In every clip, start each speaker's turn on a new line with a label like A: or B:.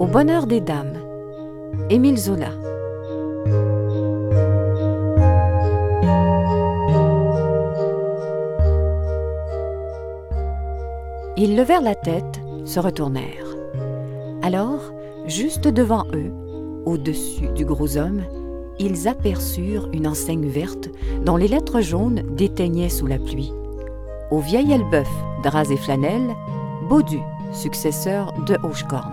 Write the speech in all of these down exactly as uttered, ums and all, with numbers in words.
A: bonheur des dames. Émile Zola. Ils levèrent la tête, se retournèrent. Alors, juste devant eux, au-dessus du gros homme, ils aperçurent une enseigne verte dont les lettres jaunes déteignaient sous la pluie. Au vieil Elbeuf, drap et flanelle, Baudu, successeur de Hochecorne.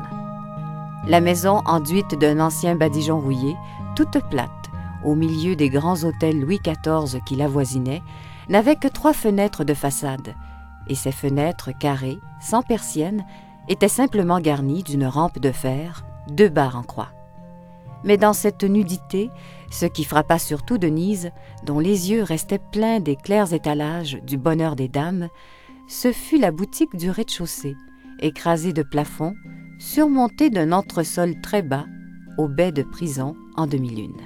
A: La maison enduite d'un ancien badigeon rouillé, toute plate, au milieu des grands hôtels Louis quatorze qui l'avoisinaient, n'avait que trois fenêtres de façade, et ces fenêtres carrées, sans persiennes, étaient simplement garnies d'une rampe de fer, deux barres en croix. Mais dans cette nudité, ce qui frappa surtout Denise, dont les yeux restaient pleins des clairs étalages du bonheur des dames, ce fut la boutique du rez-de-chaussée, écrasée de plafond, surmontée d'un entresol très bas, au baie de prison en demi-lune.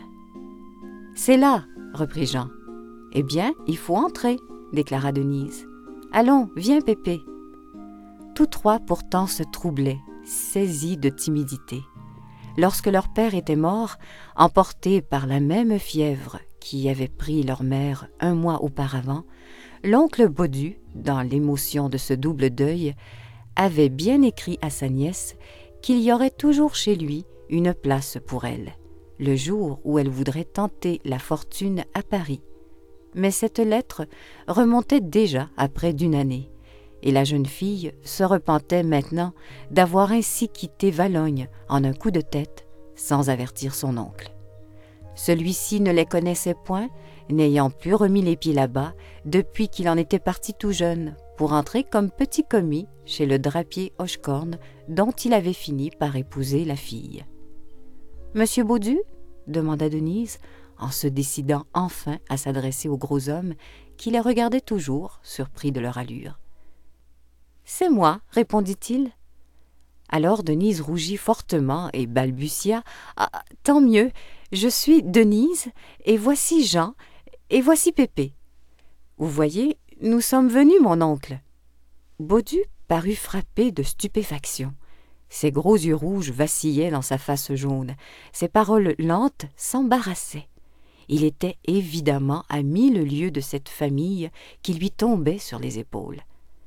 A: « C'est là, » reprit Jean. « Eh bien, il faut entrer, » déclara Denise. « Allons, viens, Pépé. » Tous trois pourtant se troublaient, saisis de timidité. Lorsque leur père était mort, emporté par la même fièvre qui avait pris leur mère un mois auparavant, l'oncle Baudu, dans l'émotion de ce double deuil, avait bien écrit à sa nièce qu'il y aurait toujours chez lui une place pour elle, le jour où elle voudrait tenter la fortune à Paris. Mais cette lettre remontait déjà à près d'une année, et la jeune fille se repentait maintenant d'avoir ainsi quitté Valognes en un coup de tête, sans avertir son oncle. Celui-ci ne les connaissait point, n'ayant plus remis les pieds là-bas depuis qu'il en était parti tout jeune, pour entrer comme petit commis chez le drapier Hochecorne, dont il avait fini par épouser la fille. « Monsieur Baudu ?» demanda Denise, en se décidant enfin à s'adresser au gros homme qui les regardait toujours, surpris de leur allure. « C'est moi, » répondit-il. Alors Denise rougit fortement et balbutia « Ah, tant mieux, je suis Denise, et voici Jean, et voici Pépé. Vous voyez, nous sommes venus, mon oncle. » Baudu parut frappé de stupéfaction. Ses gros yeux rouges vacillaient dans sa face jaune. Ses paroles lentes s'embarrassaient. Il était évidemment à mille lieues de cette famille qui lui tombait sur les épaules.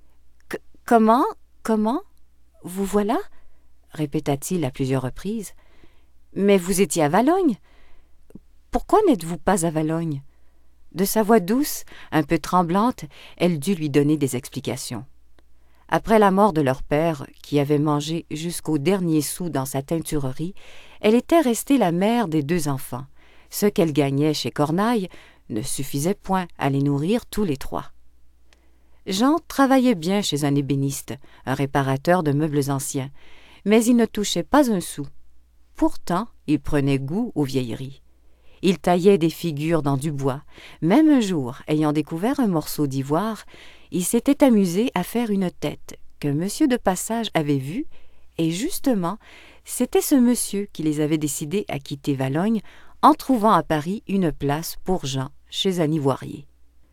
A: « Comment, comment, vous voilà ?» répéta-t-il à plusieurs reprises. « Mais vous étiez à Valognes. Pourquoi n'êtes-vous pas à Valognes ?» De sa voix douce, un peu tremblante, elle dut lui donner des explications. Après la mort de leur père, qui avait mangé jusqu'au dernier sou dans sa teinturerie, elle était restée la mère des deux enfants. Ce qu'elle gagnait chez Cornaille ne suffisait point à les nourrir tous les trois. Jean travaillait bien chez un ébéniste, un réparateur de meubles anciens, mais il ne touchait pas un sou. Pourtant, il prenait goût aux vieilleries. Il taillait des figures dans du bois. Même un jour, ayant découvert un morceau d'ivoire, il s'était amusé à faire une tête que monsieur de passage avait vue, et justement, c'était ce monsieur qui les avait décidés à quitter Valognes en trouvant à Paris une place pour Jean chez un ivoirier.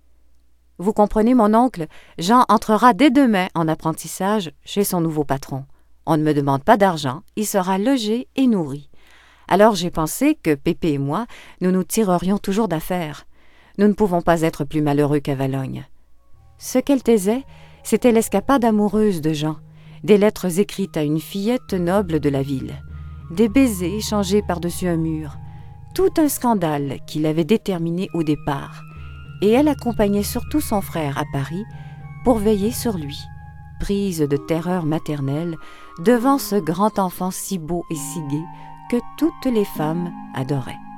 A: Vous comprenez, mon oncle, Jean entrera dès demain en apprentissage chez son nouveau patron. On ne me demande pas d'argent, il sera logé et nourri. Alors j'ai pensé que Pépé et moi, nous nous tirerions toujours d'affaire. Nous ne pouvons pas être plus malheureux qu'à Valognes. » Ce qu'elle taisait, c'était l'escapade amoureuse de Jean, des lettres écrites à une fillette noble de la ville, des baisers échangés par-dessus un mur, tout un scandale qui l'avait déterminé au départ, et elle accompagnait surtout son frère à Paris pour veiller sur lui, prise de terreur maternelle devant ce grand enfant si beau et si gai que toutes les femmes adoraient.